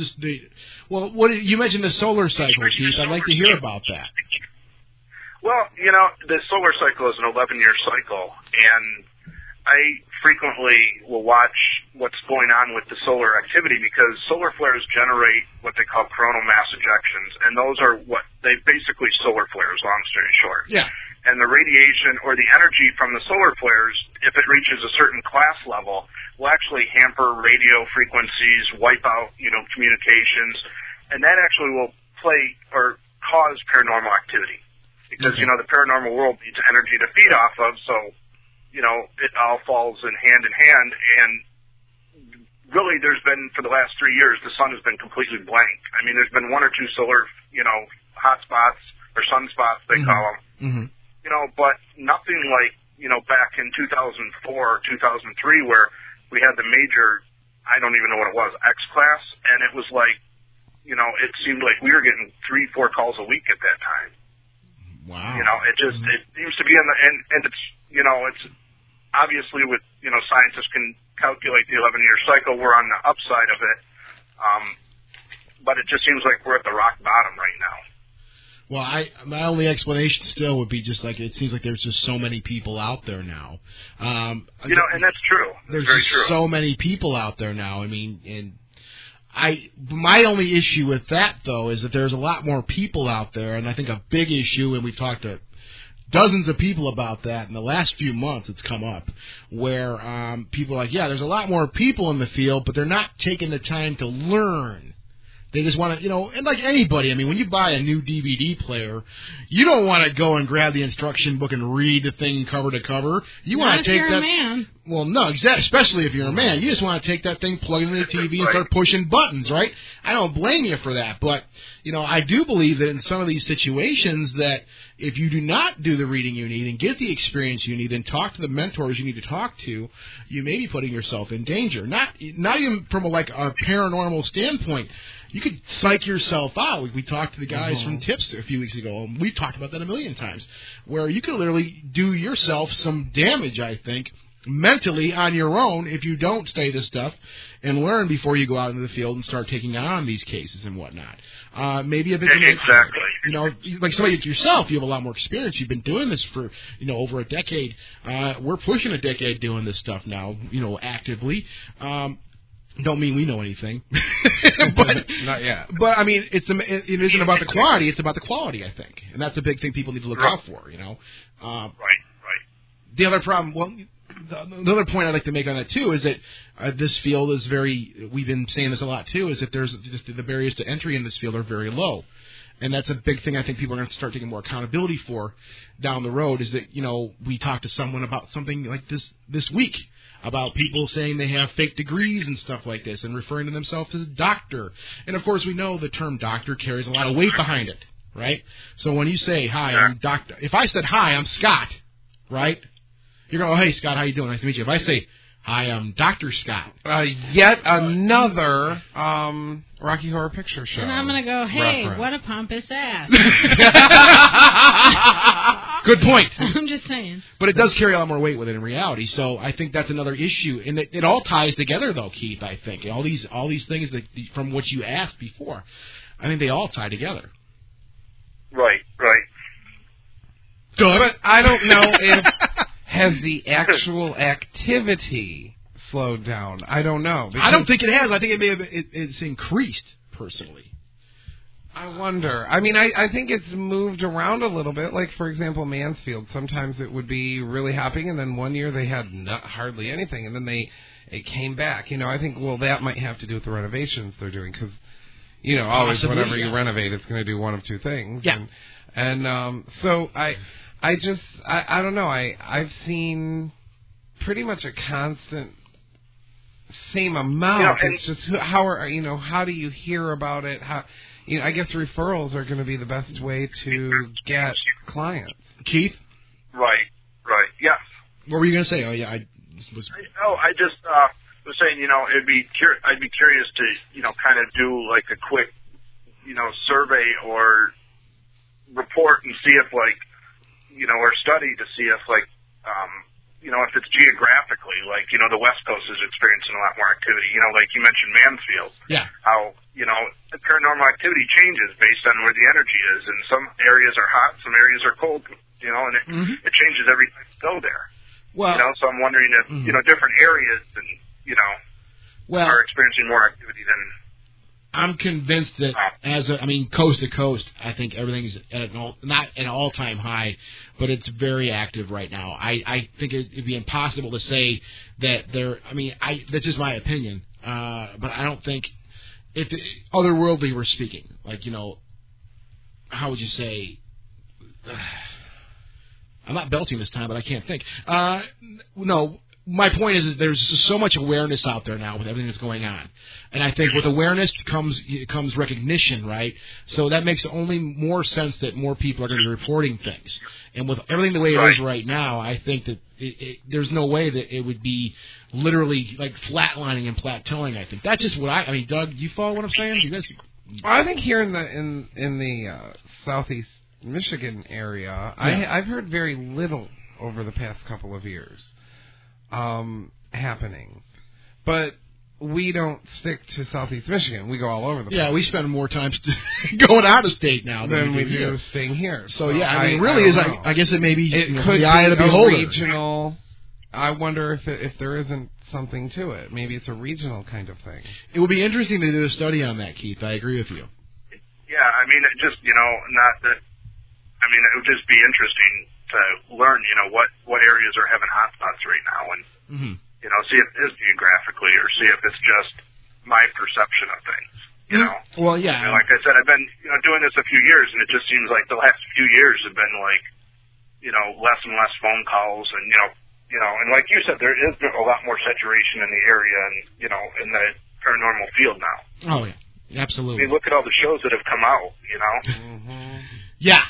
you mentioned the solar cycle, Keith. I'd like to hear about that. Well, the solar cycle is an 11-year cycle, and I frequently will watch what's going on with the solar activity because solar flares generate what they call coronal mass ejections, and those are they basically solar flares, long story short. Yeah. And the radiation or the energy from the solar flares, if it reaches a certain class level, will actually hamper radio frequencies, wipe out, communications, and that actually will play or cause paranormal activity. Because, the paranormal world needs energy to feed off of, so, it all falls in hand, and really there's been, for the last 3 years, the sun has been completely blank. I mean, there's been one or two solar, hot spots, or sunspots, they call them. Mm-hmm. But nothing like, back in 2004 or 2003 where we had the major, I don't even know what it was, X-class, and it was like, it seemed like we were getting 3-4 calls a week at that time. Wow. It just, it seems to be and it's, it's obviously with, scientists can calculate the 11-year cycle, we're on the upside of it. But it just seems like we're at the rock bottom right now. Well, my only explanation still would be just like it seems like there's just so many people out there now. And that's true. There's very just true. so many people out there now. I mean, and my only issue with that though is that there's a lot more people out there, and I think a big issue, and we've talked to dozens of people about that in the last few months. It's come up where people are like, yeah, there's a lot more people in the field, but they're not taking the time to learn. They just want to, and like anybody, I mean, when you buy a new DVD player, you don't want to go and grab the instruction book and read the thing cover to cover. You want to take that. Man. Well, no, exactly. Especially if you're a man, you just want to take that thing, plug it into the TV, and start pushing buttons, right? I don't blame you for that, but I do believe that in some of these situations, that if you do not do the reading you need and get the experience you need and talk to the mentors you need to talk to, you may be putting yourself in danger. Not even from a paranormal standpoint. You could psych yourself out. We talked to the guys from TIPS a few weeks ago, and we've talked about that a million times, where you can literally do yourself some damage, I think, mentally on your own if you don't study this stuff and learn before you go out into the field and start taking on these cases and whatnot. Maybe a bit exactly. Like somebody like yourself, you have a lot more experience. You've been doing this for over a decade. We're pushing a decade doing this stuff now, actively. Don't mean we know anything, but not yet. But I mean, it isn't about the quantity; it's about the quality, I think, and that's a big thing people need to look out for. Right. The other problem, the other point I'd like to make on that too is that this field is we've been saying this a lot too, is that there's just the barriers to entry in this field are very low. And that's a big thing I think people are going to start taking more accountability for down the road, is that, we talked to someone about something like this week, about people saying they have fake degrees and stuff like this and referring to themselves as a doctor. And, of course, we know the term doctor carries a lot of weight behind it, right? So when you say, hi, I'm Doctor, if I said, hi, I'm Scott, right? You're going, oh, hey, Scott, how you doing? Nice to meet you. If I say, hi, I'm Dr. Scott. Yet another Rocky Horror Picture Show. And I'm going to go, hey, what a pompous ass. Good point. I'm just saying. But it does carry a lot more weight with it in reality, so I think that's another issue. And it all ties together, though, Keith, I think. All these things that, from what you asked before, I think they all tie together. Right. Good. But I don't know if has the actual activity slowed down. I don't know. I don't think it has. I think it's increased, personally. I wonder. I mean, I think it's moved around a little bit. Like, for example, Mansfield. Sometimes it would be really hopping, and then one year they had hardly anything, and then it came back. I think, that might have to do with the renovations they're doing, because, always whenever you renovate, it's going to do one of two things. Yeah. And so I don't know. I've seen pretty much a constant same amount. It's just how do you hear about it? How I guess referrals are going to be the best way to get clients. Keith? Right. Yes. What were you going to say? Oh yeah, I just was saying, I'd be curious to kind of do like a quick survey or report and see if or study to see if if it's geographically, the West Coast is experiencing a lot more activity. Like you mentioned Mansfield. Yeah. How, the paranormal activity changes based on where the energy is. And some areas are hot, some areas are cold, and it changes every time you go there. Well, so I'm wondering if, different areas are experiencing more activity than... I'm convinced that coast to coast, I think everything's at not an all-time high, but it's very active right now. I think it'd be impossible to say that that's just my opinion. But I don't think, if otherworldly we're speaking, how would you say, I'm not belching this time, but I can't think. No. My point is that there's just so much awareness out there now with everything that's going on. And I think with awareness comes recognition, right? So that makes only more sense that more people are going to be reporting things. And with everything the way it is right now, I think that there's no way that it would be literally like flatlining and plateauing, I think. That's just what Doug, you follow what I'm saying? You guys... I think here in the southeast Michigan area, I've heard very little over the past couple of years. Happening. But we don't stick to Southeast Michigan. We go all over the place. Yeah, we spend more time going out of state now than we do staying here. So yeah, I mean, really I guess it may be could the eye of the beholder. Regional. I wonder if there isn't something to it. Maybe it's a regional kind of thing. It would be interesting to do a study on that, Keith. I agree with you. Yeah, I mean, it just, not that. I mean, it would just be interesting to learn, what areas are having hotspots right now, and see if it is geographically, or see if it's just my perception of things. Well, yeah. Like I said, I've been doing this a few years, and it just seems like the last few years have been like, less and less phone calls, and and like you said, there is a lot more saturation in the area, and in the paranormal field now. Oh yeah, absolutely. I mean, look at all the shows that have come out. Yeah,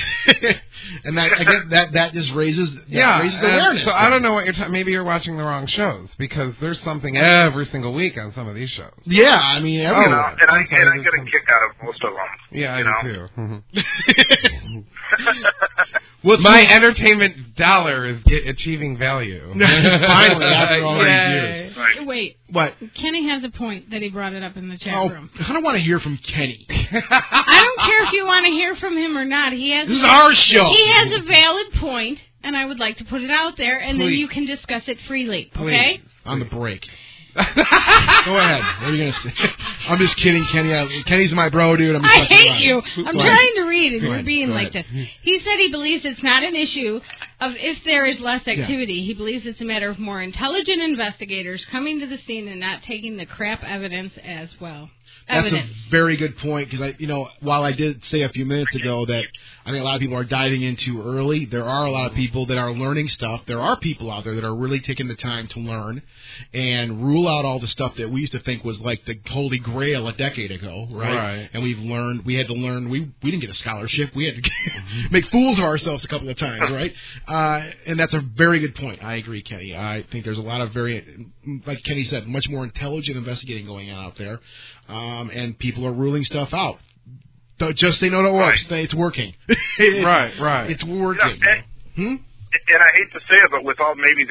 and that just raises awareness. So I don't know what you're talking. Maybe you're watching the wrong shows, because there's something every single week on some of these shows. Yeah, I mean, and I get a kick out of most of them. Yeah, I do too. My entertainment dollar is achieving value. Finally, after all these years. Right. Wait. What? Kenny has a point that he brought it up in the chat room. I don't want to hear from Kenny. I don't care if you want to hear from him or not. This is our show. He has a valid point, and I would like to put it out there, and then you can discuss it freely. Okay? On the break. Go ahead. What are you going to say? I'm just kidding, Kenny. Kenny's my bro, dude. I hate you. I'm trying to read, and you're being like this. He said he believes it's not an issue of if there is less activity. Yeah. He believes it's a matter of more intelligent investigators coming to the scene and not taking the crap evidence as well. That's a very good point, because while I did say a few minutes ago that I think a lot of people are diving in too early, there are a lot of people that are learning stuff. There are people out there that are really taking the time to learn and rule out all the stuff that we used to think was like the holy grail a decade ago, right? And we had to learn. We didn't get a scholarship. We had to make fools of ourselves a couple of times, right? And that's a very good point. I agree, Kenny. I think there's a lot of like Kenny said, much more intelligent investigating going on out there. And people are ruling stuff out. Just they know it works. It's working. Right. It's working. And I hate to say it, but with all maybe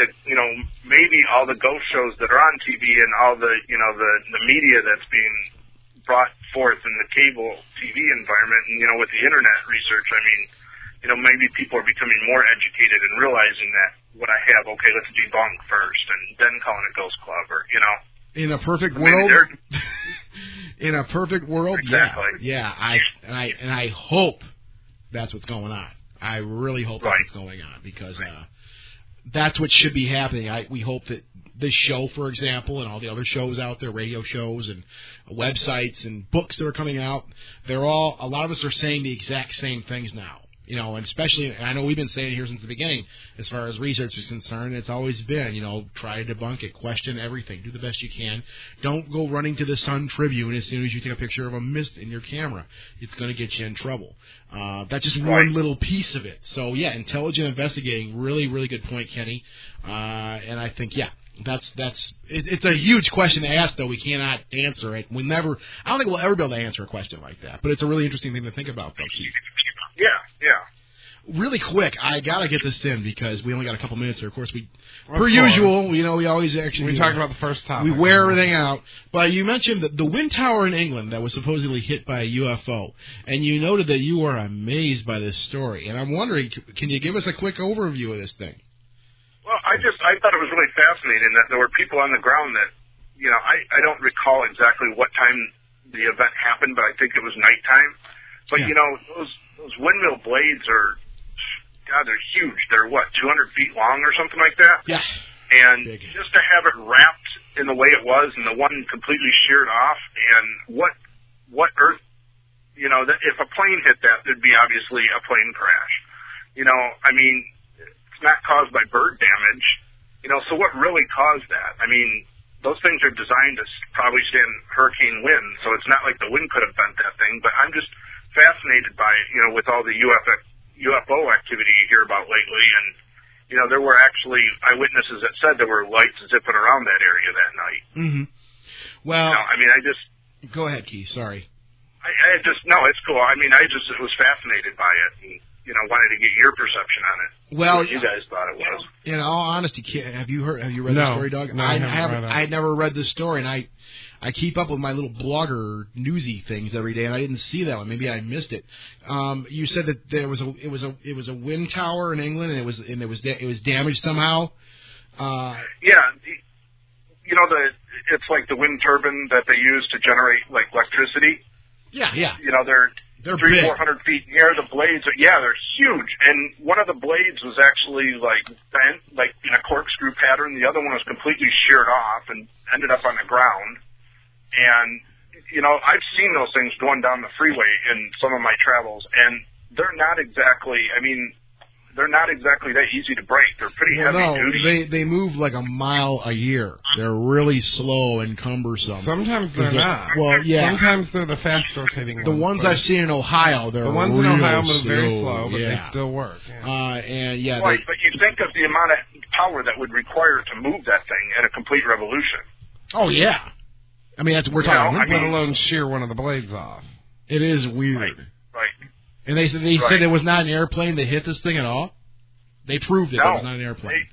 all the ghost shows that are on TV and all the the media that's being brought forth in the cable TV environment, and with the internet research, I mean, maybe people are becoming more educated and realizing that what I have, okay, let's debunk first, and then calling it Ghost Club, or In a perfect world. In a perfect world, exactly. Yeah. I hope that's what's going on. I really hope that's what's going on, because that's what should be happening. We hope that this show, for example, and all the other shows out there, radio shows and websites and books that are coming out, a lot of us are saying the exact same things now. And especially, and I know we've been saying it here since the beginning, as far as research is concerned, it's always been, try to debunk it, question everything, do the best you can. Don't go running to the Sun Tribune as soon as you take a picture of a mist in your camera. It's going to get you in trouble. That's just one little piece of it. So, yeah, intelligent investigating, really, really good point, Kenny. And I think, it's a huge question to ask, though. We cannot answer it. I don't think we'll ever be able to answer a question like that. But it's a really interesting thing to think about, though, Keith. Yeah. Really quick, I gotta get this in because we only got a couple minutes here. Of course, per usual, we always actually we talked about the first topic. We wear everything out. But you mentioned that the wind tower in England that was supposedly hit by a UFO, and you noted that you were amazed by this story. And I'm wondering, can you give us a quick overview of this thing? Well, I thought it was really fascinating that there were people on the ground that, I don't recall exactly what time the event happened, but I think it was nighttime. But those windmill blades are. God, they're huge. They're 200 feet long or something like that? Yeah. And just to have it wrapped in the way it was and the one completely sheared off, and what Earth, if a plane hit that, there'd be obviously a plane crash. I mean, it's not caused by bird damage. So what really caused that? I mean, those things are designed to probably stand hurricane wind, so it's not like the wind could have bent that thing, but I'm just fascinated by it, with all the UFO activity you hear about lately, and there were actually eyewitnesses that said there were lights zipping around that area that night. Mm-hmm. Well, I mean, go ahead, Keith. Sorry. No, it's cool. I mean, I was fascinated by it. And, wanted to get your perception on it. Well, what you guys thought it was. In all honesty, have you read the story, Doug? No, I haven't. I had never read this story, and I keep up with my little blogger newsy things every day, and I didn't see that one. Maybe I missed it. You said that it was a wind tower in England, and it was damaged somehow. It's like the wind turbine that they use to generate like electricity. Yeah. They're 300-400 feet in the air. The blades, they're huge. And one of the blades was actually like bent, like in a corkscrew pattern. The other one was completely sheared off and ended up on the ground. And I've seen those things going down the freeway in some of my travels, and they're not exactly that easy to break. They're pretty heavy duty. They move like a mile a year. They're really slow and cumbersome. Sometimes they're not. Well, yeah. Sometimes they're the fast rotating ones. The ones I've seen in Ohio, they're the ones in Ohio move slow, very slow, but they still work. Yeah. Right, but you think of the amount of power that would require to move that thing in a complete revolution. Oh yeah. I mean, we're talking. Let alone shear one of the blades off. It is weird. Right. And they said it was not an airplane that hit this thing at all. They proved it. It was not an airplane.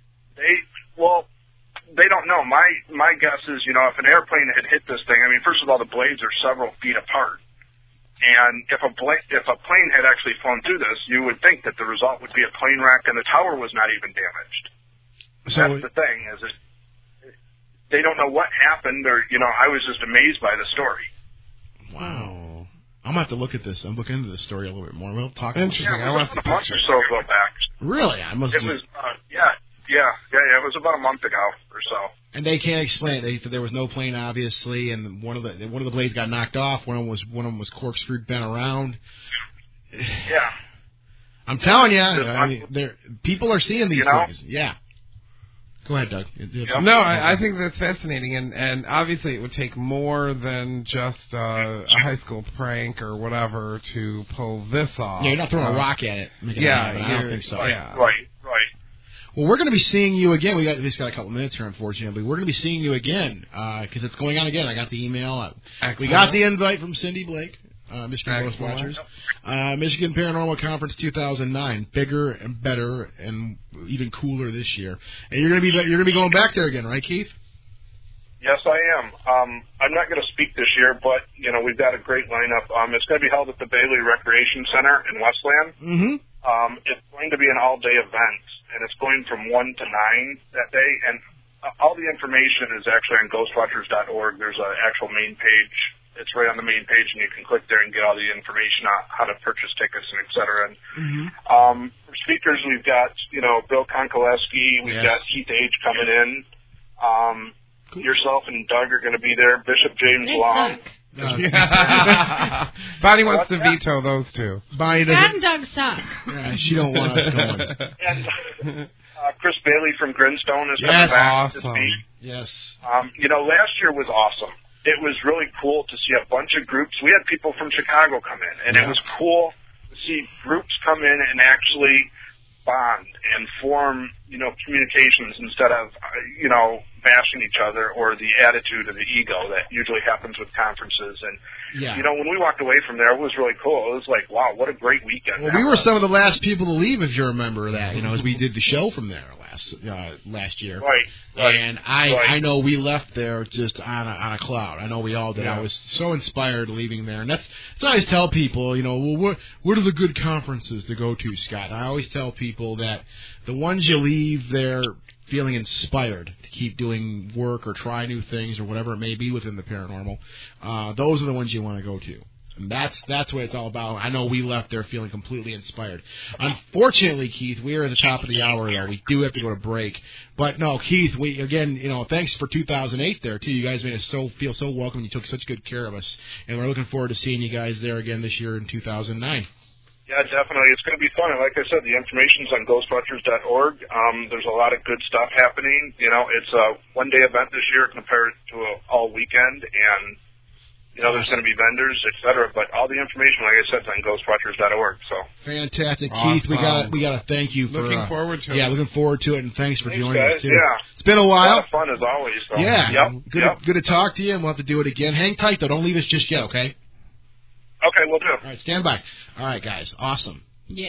They don't know. My guess is, if an airplane had hit this thing, I mean, first of all, the blades are several feet apart. And if a plane had actually flown through this, you would think that the result would be a plane wreck, and the tower was not even damaged. So that's the thing, is they don't know what happened, or, I was just amazed by the story. Wow. I'm going to have to look at this. I'm looking into this story a little bit more. We'll talk about it. Interesting. I want the a month or so ago back. Really? It was, it was about a month ago or so. And they can't explain it. They said there was no plane, obviously, and one of the blades got knocked off. One of them was corkscrewed, bent around. Yeah. I'm telling you, people are seeing these things. Yeah. Go ahead, Doug. No, I think that's fascinating, and obviously it would take more than just a high school prank or whatever to pull this off. Yeah, you're not throwing a rock at it. I don't think so. Right. Well, we're going to be seeing you again. We just got a couple minutes here, unfortunately. We're going to be seeing you again because it's going on again. I got the email. We got the invite from Cindy Blake. Michigan Ghost Watchers. Michigan Paranormal Conference 2009, bigger and better and even cooler this year. And you're gonna be going back there again, right, Keith? Yes, I am. I'm not going to speak this year, but we've got a great lineup. It's going to be held at the Bailey Recreation Center in Westland. Mm-hmm. It's going to be an all-day event, and it's going from 1 to 9 that day. And all the information is actually on ghostwatchers.org. There's an actual main page. It's right on the main page, and you can click there and get all the information on how to purchase tickets and et cetera. And for speakers, we've got Bill Konkoleski, we've got Keith Age coming in. Yourself and Doug are going to be there. Bishop James Long. Bonnie wants to veto those two. Bonnie doesn't. And Doug suck. Yeah, she don't want us going. And Chris Bailey from Grinstone is coming back to speak. Yes. Last year was awesome. It was really cool to see a bunch of groups. We had people from Chicago come in, and it was cool to see groups come in and actually bond and form, communications instead of, bashing each other or the attitude of the ego that usually happens with conferences. And, when we walked away from there, it was really cool. It was like, wow, what a great weekend. Well, we were some of the last people to leave, if you remember that, as we did the show from there last year. Right. And I know we left there just on a cloud. I know we all did. Yeah. I was so inspired leaving there. And that's what I always tell people, well, what are the good conferences to go to, Scott? I always tell people that the ones you leave there feeling inspired to keep doing work or try new things or whatever it may be within the paranormal, those are the ones you want to go to. And that's what it's all about. I know we left there feeling completely inspired. Unfortunately, Keith, we are at the top of the hour there. We do have to go to break. But no, Keith, thanks for 2008 there, too. You guys made us feel so welcome. You took such good care of us. And we're looking forward to seeing you guys there again this year in 2009. Yeah, definitely. It's going to be fun. And like I said, the information's on ghostwatchers.org. There's a lot of good stuff happening. It's a one-day event this year compared to an all-weekend. And, there's going to be vendors, et cetera. But all the information, like I said, is on ghostwatchers.org. So fantastic. Awesome. Keith, we got to thank you for... Looking forward to it. Yeah, looking forward to it. And thanks for joining guys. us, too. Yeah. It's been a while. A lot of fun, as always. So. Yeah. Yep. Good to talk to you, and we'll have to do it again. Hang tight, though. Don't leave us just yet, okay? Okay, we'll do. All right, stand by. All right, guys. Awesome. Yes.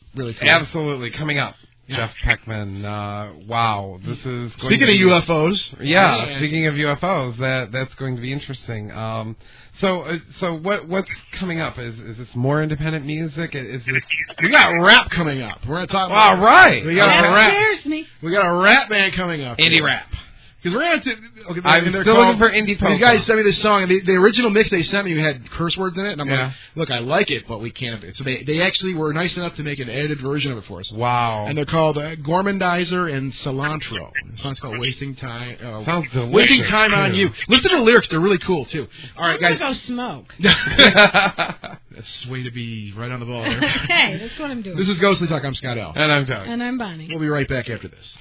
really cool. Absolutely. Coming up. Jeff Peckman, wow, this is going speaking to be, of UFOs. Yeah, speaking of UFOs, that's going to be interesting. So what's coming up? Is this more independent music? Is this? We got rap coming up. We're gonna talk. All right, we got a rap. Scares me. We got a rap band coming up. Indie rap. Because we're going to... Okay, I'm still looking for indie folk. These guys sent me this song, and the original mix they sent me had curse words in it, and I'm like, look, I like it, but we can't... So they actually were nice enough to make an edited version of it for us. Wow. And they're called Gormandizer and Cilantro. The song's called Wasting Time... Sounds delicious. Wasting Time on You. Listen to the lyrics, they're really cool, too. All right, guys. I'm going to go smoke. That's way to be right on the ball there. Hey, that's what I'm doing. This is Ghostly Talk. I'm Scott L. And I'm Doug. And I'm Bonnie. We'll be right back after this.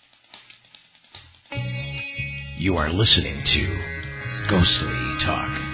You are listening to Ghostly Talk.